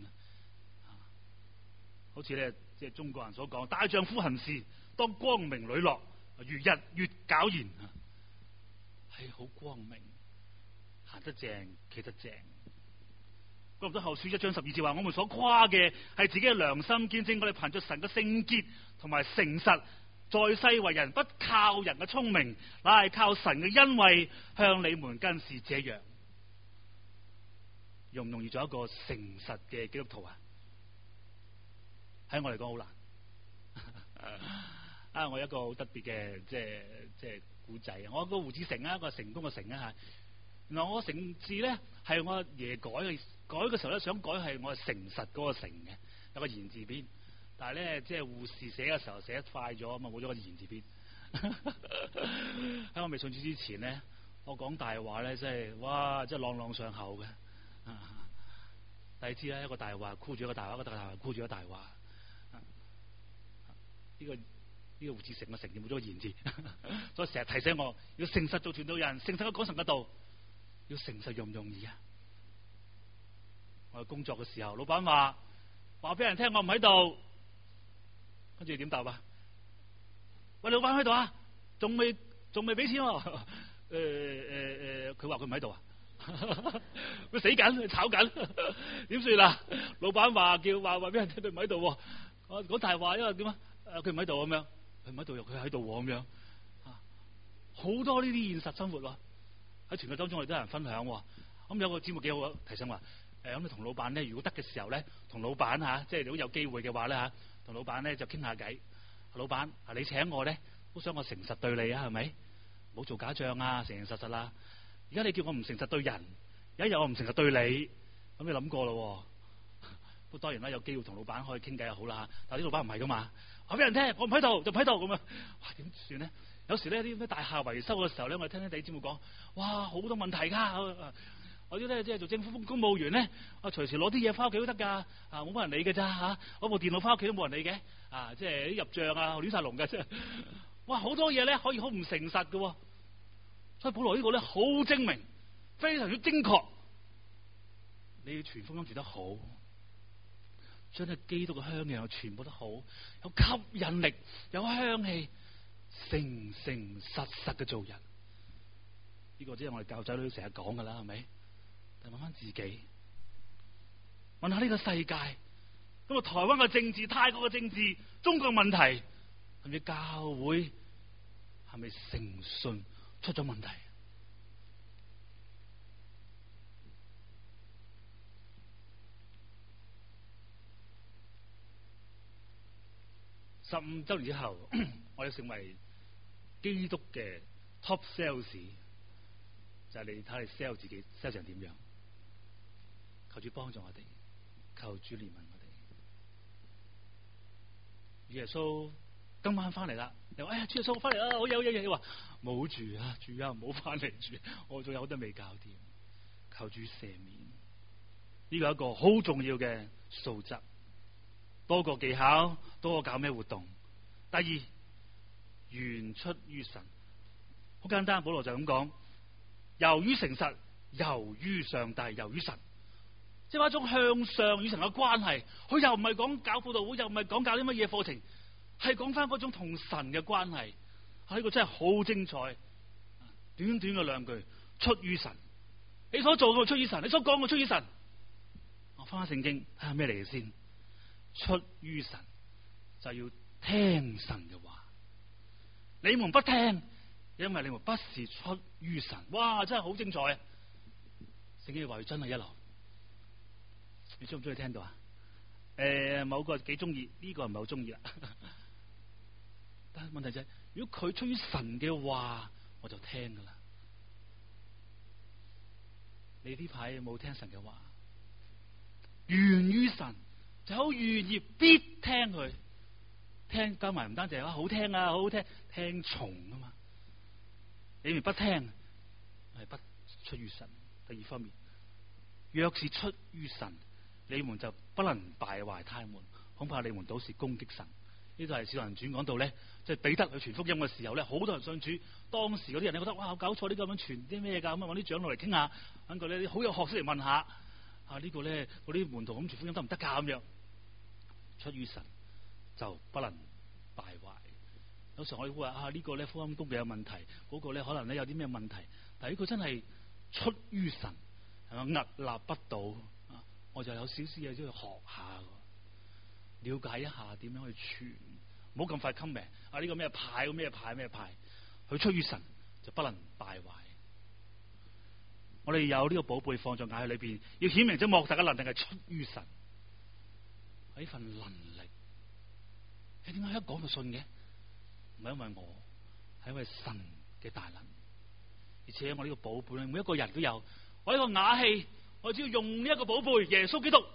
好似咧即係中國人所講，大丈夫行事當光明磊落，如日月皎然，係好光明，行得正，企得正。哥林多後書1章12節話：我們所誇嘅係自己嘅良心，見證我哋憑着神嘅聖潔同埋誠實，在世為人不靠人嘅聰明，乃係靠神嘅恩惠，向你們更是這樣。容唔容易做一個誠實嘅基督徒啊？喺我嚟講好難。我有一個好特別嘅即係古仔。我個胡志成一個成功嘅成嚇。原來我個成字咧係我阿爺改嘅時候咧，想改係我誠實嗰個誠嘅，有個言字邊。但係咧即係護士寫嘅時候寫得快咗啊嘛，冇咗個言字邊。喺我未信主之前咧，我講大話咧真係哇，真係朗朗上口嘅。第二知咧，一個大話箍住一個大話，一個大話箍住一個大話。呢個胡志成嘅誠字冇咗個言字，所以成日提醒我要誠實做傳道人，誠實去講神嘅道。要誠實容唔容易啊？我工作嘅時候，老闆話俾人聽我唔喺度，跟住點答啊？喂，老闆喺度啊？仲未俾錢喎？佢話佢唔喺度啊？佢死緊，炒緊，點算啊？老闆話俾人聽佢唔喺度，講大話，因為點啊？佢唔喺度咁樣，佢唔喺度又佢喺度咁樣，好多呢啲現實生活喎。喺傳道當中，我哋都有人分享。咁有個節目幾好提醒話，咁你同老闆咧，如果得嘅時候咧，同老闆即係如果有機會嘅話咧同老闆咧就傾下偈。老闆你請我咧，都想我誠實對你啊，係咪？唔好做假象啊，誠誠實實啦。而家你叫我唔誠實對人，有一日我唔誠實對你，咁你諗過咯。不過當然啦，有機會同老闆可以傾偈就好啦。但係啲老闆唔係噶嘛，話俾人聽我唔喺度就唔喺度咁樣，哇點算咧？有時咧啲咩大廈維修嘅時候咧，我哋聽第啲節目講，哇好多問題㗎。我啲咧即係做政府公務員咧，隨時攞啲嘢翻屋企都得㗎，冇乜人理㗎咋嚇。攞部電腦翻屋企都冇人理嘅，即係啲入帳亂晒龍㗎啫。哇好多嘢咧可以好唔誠實㗎，所以保羅呢個咧好精明，非常之精確。你要傳福音傳得好，將啲基督嘅香氣又傳播得好，有吸引力，有香氣。誠誠實實嘅做人，呢個即係我哋教仔女成日講噶啦，係咪？但係問翻自己，問下呢個世界，咁啊台灣嘅政治、泰國嘅政治、中國嘅問題，係咪教會係咪誠信出咗問題？15週年之後，我哋成為基督嘅 top sales， 就係你睇你 sell 自己 sell 成點樣？求主幫助我哋，求主憐憫我哋。耶穌今晚翻嚟啦，你話哎呀，主耶穌翻嚟啦，好有嘢嘢話冇住啊，主啊唔好翻嚟住，我仲有好多未搞掂，求主赦免。呢個係一個好重要嘅素質，多過技巧，多過搞咩活動。第二，原出於神，好簡單。保羅就咁講，由於誠實，由於上帝，由於神，即係話一種向上與神嘅關係。佢又唔係講搞輔導會，又唔係講搞啲乜嘢課程，係講翻嗰種同神嘅關係。呢個真係好精彩。短短嘅兩句，出於神， 你所做嘅出於神，你所講嘅出於神。我翻下聖經睇下咩嚟嘅先。出於神就要聽神嘅話，你們不聽，因為你們不是出於神。哇，真係好精彩啊！聖經嘅話語真係一流。你中唔中意聽到啊？某個幾中意，呢個唔係好中意啦。但係問題就係，如果佢出於神嘅話，我就聽噶啦。你呢排有冇聽神嘅話？源於神，就好願意必聽佢。聽加埋唔單止係好聽啊，好好聽，聽從啊嘛。你們不聽，係不出於神。第二方面，若是出於神，你們就不能敗壞他們，恐怕你們倒是攻擊神。呢度係《使徒行傳》講到咧，即係彼得去傳福音嘅時候咧，好多人信主。當時嗰啲人咧覺得哇，搞錯，呢個咁樣傳啲咩噶？咁啊揾啲長老嚟傾下，揾個咧好有學識嚟問下。呢個咧嗰啲門徒咁傳福音得唔得噶？咁樣出於神就不能敗壞。有時候我哋會話呢個咧福音工具有問題，嗰個咧可能咧有啲咩問題。但係呢個真係出於神，係咪屹立不倒？我就有少少嘢都要學下，了解一下點樣去傳，唔好咁快 comment。呢個咩派，咩派，咩派，佢出於神就不能敗壞。我哋有呢個寶貝放在眼裏邊，要顯明咗莫大嘅能力係出於神。呢份能力，你點解一講就信嘅？唔係因為我，係因為神嘅大能。而且我呢個寶貝，每一個人都有。我呢個瓦器，我只要用呢一個寶貝耶穌基督，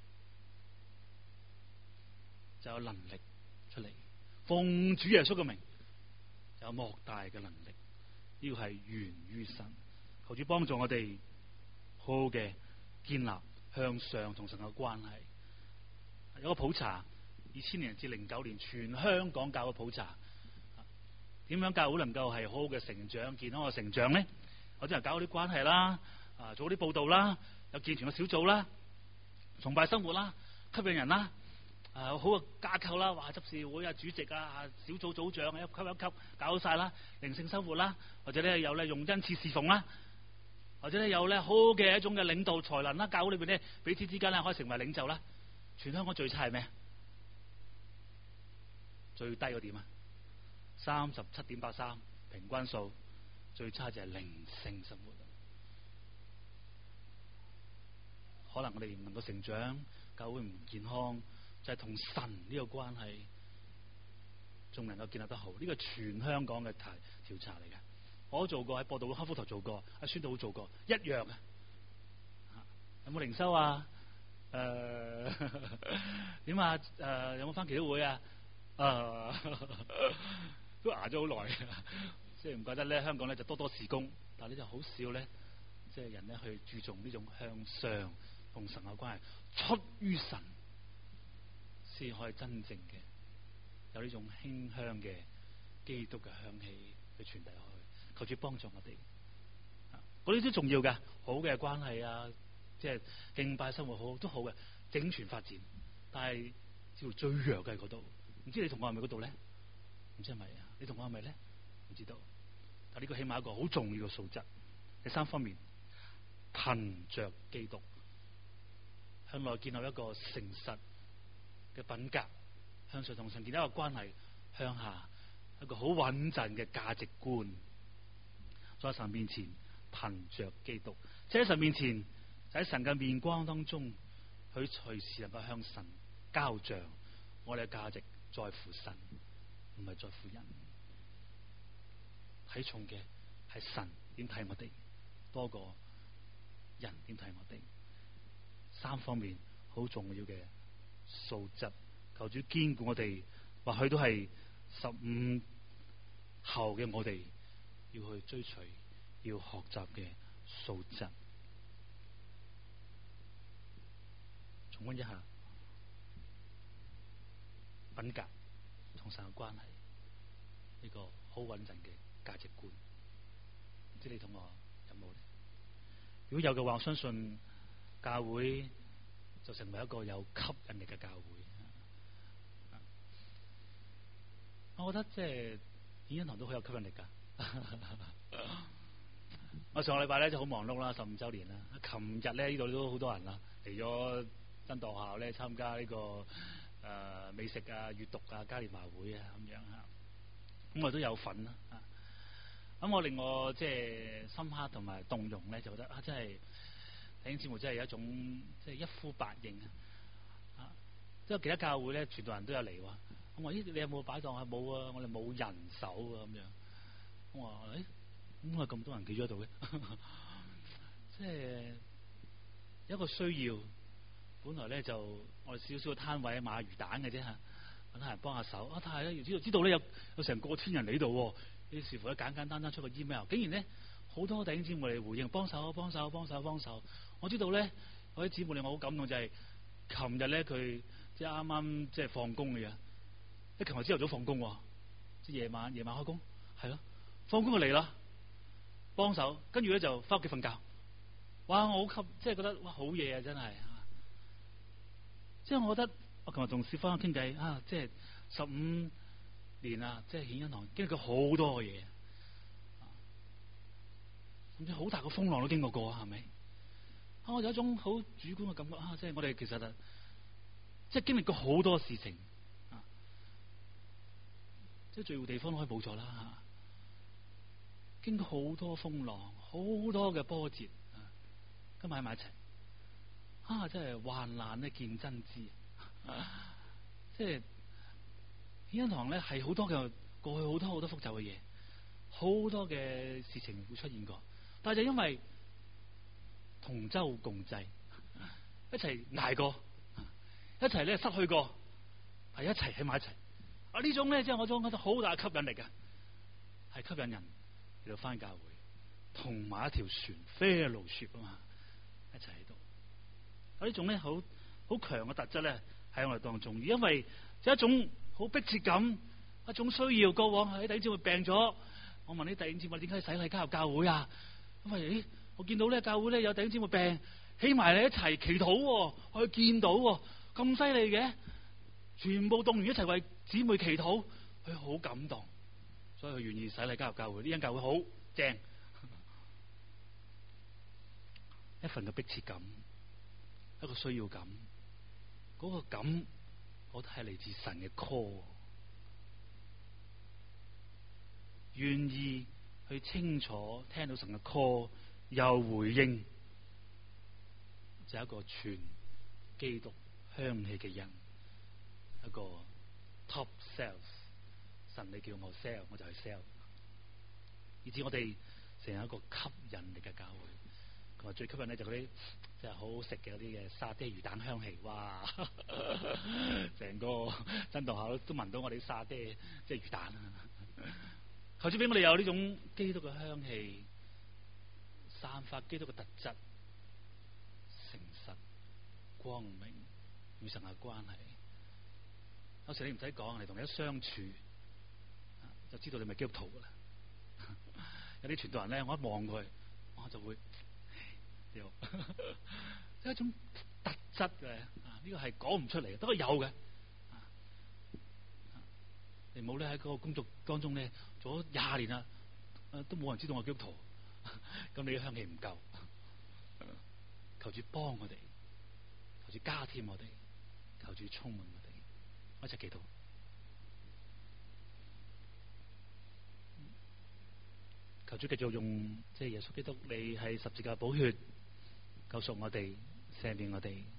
就有能力出嚟。奉主耶穌嘅名，就有莫大嘅能力。呢個係源於神。求主幫助我哋好好嘅建立向上同神嘅關係。有個普查，2000年至09年全香港教會普查，點樣教會能夠係好好嘅成長、健康嘅成長咧？我真係搞啲關係啦，做啲報道啦，有健全嘅小組啦，崇拜生活啦，吸引人啦，好嘅架構啦，話執事會啊、主席啊、小組組長一級一級搞好晒啦，靈性生活啦，或者咧有咧用恩賜侍奉啦，或者咧有咧好嘅一種嘅領導才能啦，教會裏邊咧彼此之間咧可以成為領袖啦。全香港最差係咩？最低嗰點啊，37.83平均數，最差就係靈性生活。可能我哋唔能夠成長，教會唔健康，就係同神呢個關係仲能夠建立得好。呢個全香港嘅調查嚟嘅，我都做過，喺播道會、康福台做過，喺宣道會做過，一樣嘅。有冇靈修啊？點啊？有冇翻祈禱會啊？都捱咗好耐，即係唔怪得咧，香港咧就多多事工，但係咧就好少咧，即係人咧去注重呢種向上同神嘅關係，出於神先可以真正嘅有呢種馨香嘅基督嘅香氣去傳遞開去。求主幫助我哋，嗰啲都重要嘅，好嘅關係啊。即係敬拜生活好都好嘅，整全發展。但係只要最弱嘅喺嗰度，唔知你同我係咪嗰度咧？唔知係咪啊？你同我係咪咧？唔知道。但呢個起碼一個好重要嘅素質。第三方面，憑着基督向內建立一個誠實嘅品格，向上同神建立一個關係，向下一個好穩陣嘅價值觀。在神面前憑着基督，即喺神面前。喺神嘅面光當中，佢隨時能夠向神交賬。我哋嘅價值在乎神，唔係在乎人。睇重嘅係神點睇我哋，多過人點睇我哋。三方面好重要嘅素質，求主堅固我哋。或許都係15後嘅我哋要去追隨、要學習嘅素質。重溫一下品格同神嘅關係，呢個好穩陣嘅價值觀，唔知你同我有冇咧？如果有嘅話，我相信教會就成為一個有吸引力嘅教會。我覺得即係演講堂都好有吸引力噶。 我上個禮拜咧就好忙碌啦，15週年啦。琴日咧呢度都好多人啦，嚟咗真道學校咧參加呢個美食啊、閱讀啊、嘉年華會啊咁樣嚇。咁我都有份啦。咁我令我即係深刻同埋動容咧，就覺得真係弟兄姊妹真係有一種即係一呼百應啊！即係其他教會咧，傳道人都有嚟喎。咁我咦，你有冇擺檔啊？冇啊，我哋冇人手啊咁樣。我話咁咁多人企咗喺度嘅，即係有一個需要。本來咧就我哋少少嘅攤位賣魚蛋嘅啫嚇，揾下人幫下手。但係咧知道咧有成過千人嚟度喎。於是乎咧簡簡單單出個 email， 竟然咧好多弟兄姊妹嚟回應，幫手。我知道咧嗰啲姊妹令我好感動，就係琴日咧佢即係啱啱即係放工嘅啫，即係琴日朝頭早放工喎，即係夜晚開工，係咯，放工就嚟啦，幫手，跟住咧就翻屋企瞓覺。哇！我好即係覺得哇好嘢啊，真係。即係我覺得我琴日同小芳傾偈啊，即係15年啊，即係顯恩堂經歷過好多嘅嘢，甚至好大個風浪都經過過，係咪？我有一種好主觀嘅感覺啊，即係我哋其實即係經歷過好多事情啊，即係聚會地方都可以冇錯啦，經過好多風浪，好多嘅波折，今日喺埋一齊真係患難咧見真知，即係。顯恩堂咧係好多嘅過去好多複雜嘅嘢，好多嘅事情會出現過，但係就因為同舟共濟，一齊捱過，一齊咧失去過，係一齊喺埋一齊。呢種咧即係我覺得好大嘅吸引力嘅，係吸引人嚟到返教會，同埋一條船fellowship啊嘛，一齊喺度。呢種咧好強嘅特質咧喺我哋當中，因為有一種好迫切感，一種需要。過往喺弟兄姊妹病咗，我問啲弟兄姊妹點解洗禮加入教會啊？因為我見到咧教會咧有弟兄姊妹病，起埋嚟一齊祈禱，我見到咁犀利嘅，全部動員一齊為姊妹祈禱，佢好感動，所以佢願意洗禮加入教會。呢間教會好正，一份嘅迫切感，一個需要感，嗰個感。我都係嚟自神嘅 call， 願意去清楚聽到神嘅 call， 又回應，就係一個傳基督香氣嘅人，一個 top sales。神你叫我 sell， 我就去 sell， 以至我哋成日一個吸引力嘅教會。同埋最吸引咧就嗰啲即係好好食嘅嗰啲嘅沙爹魚蛋香氣，哇！成個真道校都聞到我哋啲沙爹即係魚蛋。求主俾我哋有呢種基督嘅香氣，散發基督嘅特質，誠實、光明與神嘅關係。有時你唔使講，你同你一相處就知道你咪基督徒噶啦。有啲傳道人咧，我一望佢，我就會。有一種特質嘅，呢個係講唔出嚟嘅，不過有嘅。你冇咧喺嗰個工作當中咧做咗20年啦，都冇人知道我基督徒，咁你嘅香氣唔夠。求主幫我哋，求主加添我哋，求主充滿我哋，我一齊祈禱。求主繼續用即係耶穌基督，你係十字架寶血救贖我哋，赦免我哋。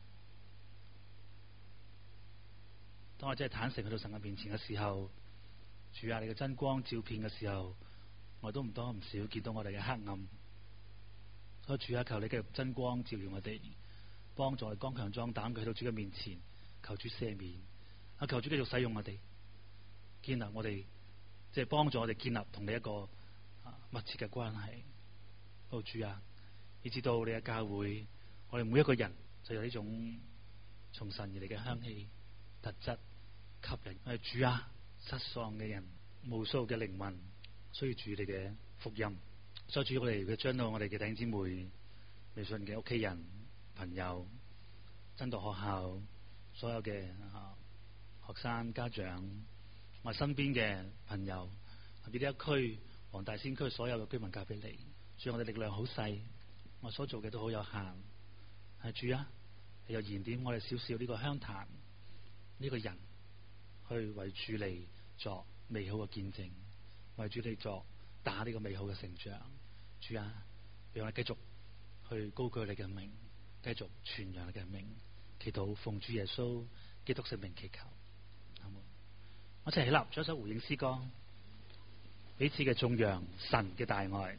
當我真係坦誠去到神嘅面前嘅時候，主啊，你嘅真光照遍嘅時候，我都唔多唔少見到我哋嘅黑暗。所以主啊，求你嘅真光照亮我哋，幫助我哋剛強壯膽去到主嘅面前，求主赦免。求主繼續使用我哋，建立我哋，即係幫助我哋建立同你一個密切嘅關係。主啊，以至到你嘅教會，我哋每一個人就有呢種從神而嚟嘅香氣特質吸引。主啊，失喪嘅人，無數嘅靈魂需要主你嘅福音。所以主，我哋將到我哋嘅弟兄姊妹、微信嘅屋企人、朋友、真道學校所有嘅學生、家長，我身邊嘅朋友，特別呢一區黃大仙區所有嘅居民交俾你。 主，我哋力量好細，我所做嘅都好有限。係主啊，你又燃點我哋少少呢個香壇，呢個人去為主嚟作美好嘅見證，為主嚟作打呢個美好嘅成長。主啊，讓我哋繼續去高舉你嘅名，繼續傳揚你嘅名，祈禱奉主耶穌基督聖名祈求。我一齊起立，唱一首回應詩歌，彼此嘅頌揚神嘅大愛。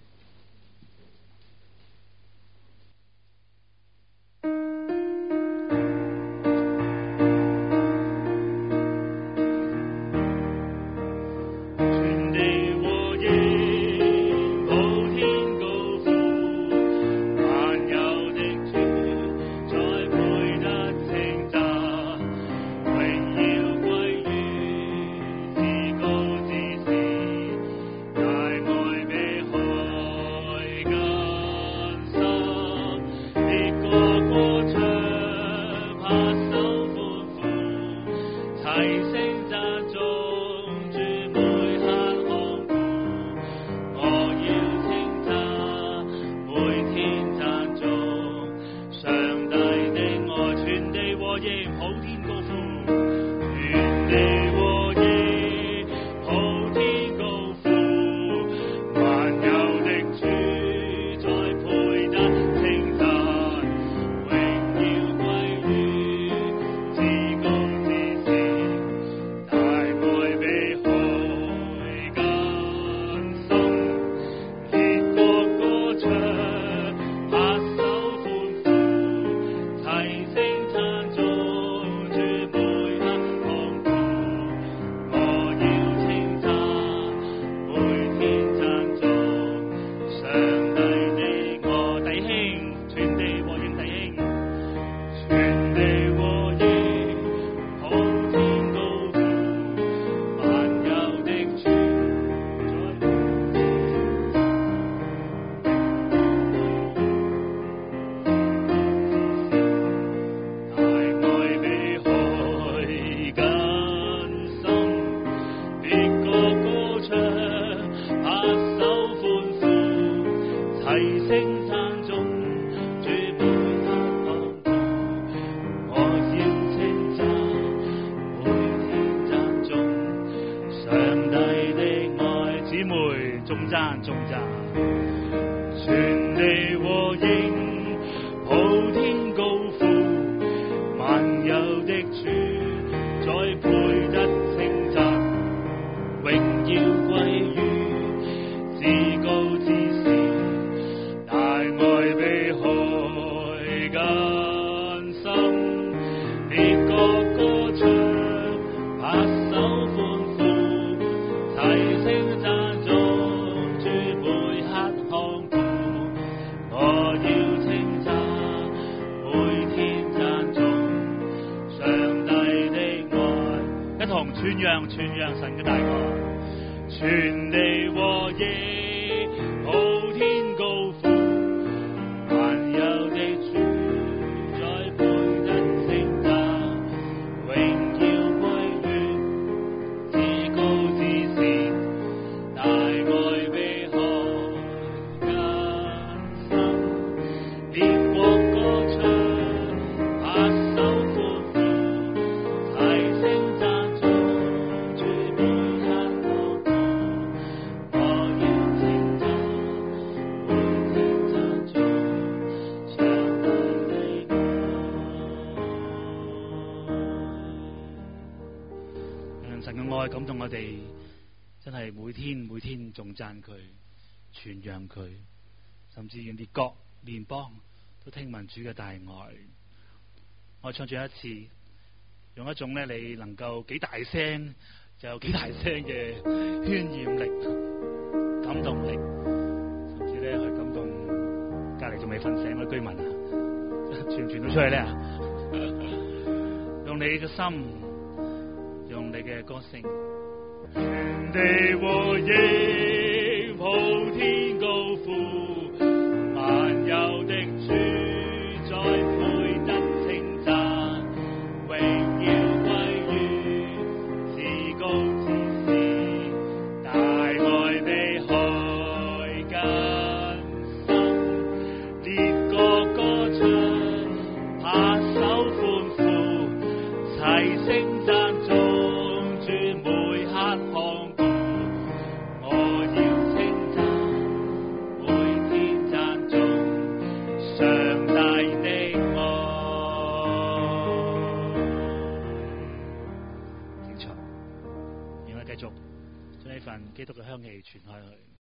感動我哋真係每天頌讚佢，傳揚佢，甚至連列國聯邦都聽聞主嘅大愛。我唱咗一次，用一種咧你能夠幾大聲就有幾大聲嘅渲染力、感動力，甚至咧去感動隔籬仲未瞓醒嘅居民啊，傳到出去咧，用你嘅心，用你嘅歌聲。全地和應普天高呼，萬有的主宰配得稱讚，榮耀歸於至高至善，大愛被開更齊聲讚頌主每刻看顧，我要稱讚每天讚頌上帝的愛。請坐，讓我繼續將呢份基督嘅香氣傳開去。